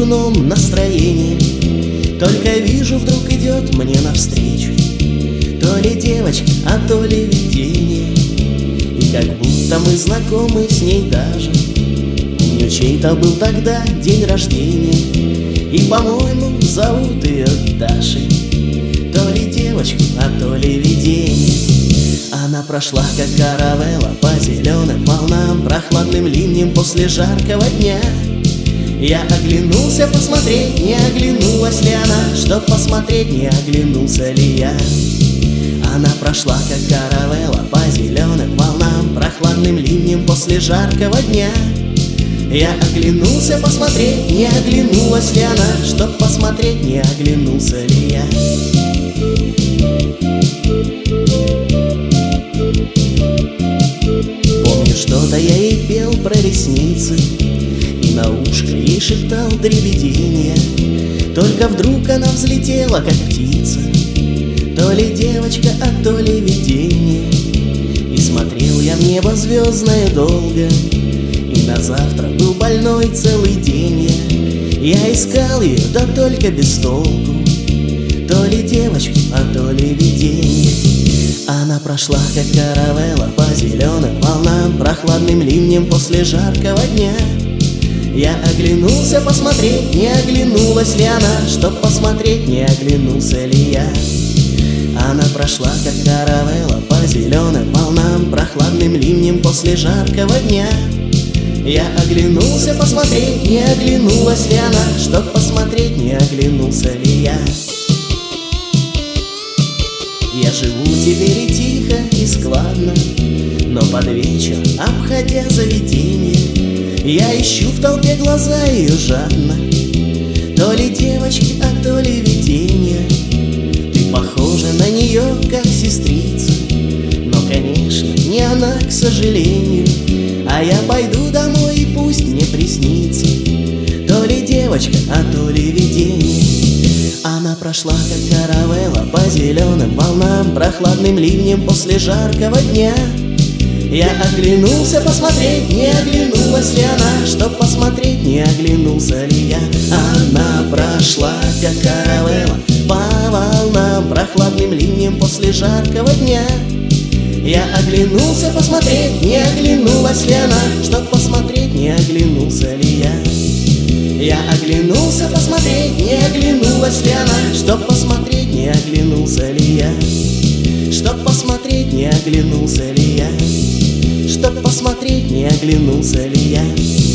дурном настроении. Только вижу, вдруг идет мне навстречу то ли девочка, а то ли видение. И как будто мы знакомы с ней даже. Помню, чей-то был тогда день рождения, и, по-моему, зовут ее Дашей. То ли девочку, а то ли видение. Она прошла, как каравелла, по зеленым волнам, прохладным ливнем после жаркого дня. Я оглянулся посмотреть, не оглянулась ли она, чтоб посмотреть, не оглянулся ли я. Она прошла, как каравелла, по зеленым волнам, прохладным ливнем после жаркого дня. Я оглянулся посмотреть, не оглянулась ли она, чтоб посмотреть, не оглянулся ли я. Помню, что-то я ей пел про ресницы, и на ушко ей шептал дребедение. Только вдруг она взлетела, как птица, то ли девочка, а то ли видение. И смотрел я в небо звездное долго, и на завтра был больной целый день я искал ее, да только без толку. То ли девочку, а то ли видение. Она прошла, как каравелла, по зеленым волнам, прохладным ливнем после жаркого дня. Я оглянулся посмотреть, не оглянулась ли она, чтоб посмотреть, не оглянулся ли я. Она прошла, как каравелла, по зеленым волнам, прохладным ливнем после жаркого дня. Я оглянулся посмотреть, не оглянулась ли она, чтоб посмотреть, не оглянулся ли я. Я живу теперь и тихо, и складно, но под вечер, обходя заведение, я ищу в толпе глаза ее жадно. То ли девочки, а то ли видение. Ты похожа на нее, как сестрица, но, конечно, не она, к сожалению. А я пойду домой, и пусть мне приснится то ли девочка, а то ли видение. Она прошла, как каравелла, по зеленым волнам, прохладным ливнем после жаркого дня. Я оглянулся посмотреть, не оглянулась ли она, чтоб посмотреть, не оглянулся ли я. Она прошла, как каравелла, по волнам, прохладным ливнем после жаркого дня. Я оглянулся посмотреть, не оглянулась ли она, чтоб посмотреть, не оглянулся ли я. Я оглянулся посмотреть, не оглянулась ли она, чтоб посмотреть, не оглянулся ли я. Чтоб посмотреть, не оглянулся ли я. Чтоб посмотреть, не оглянулся ли я.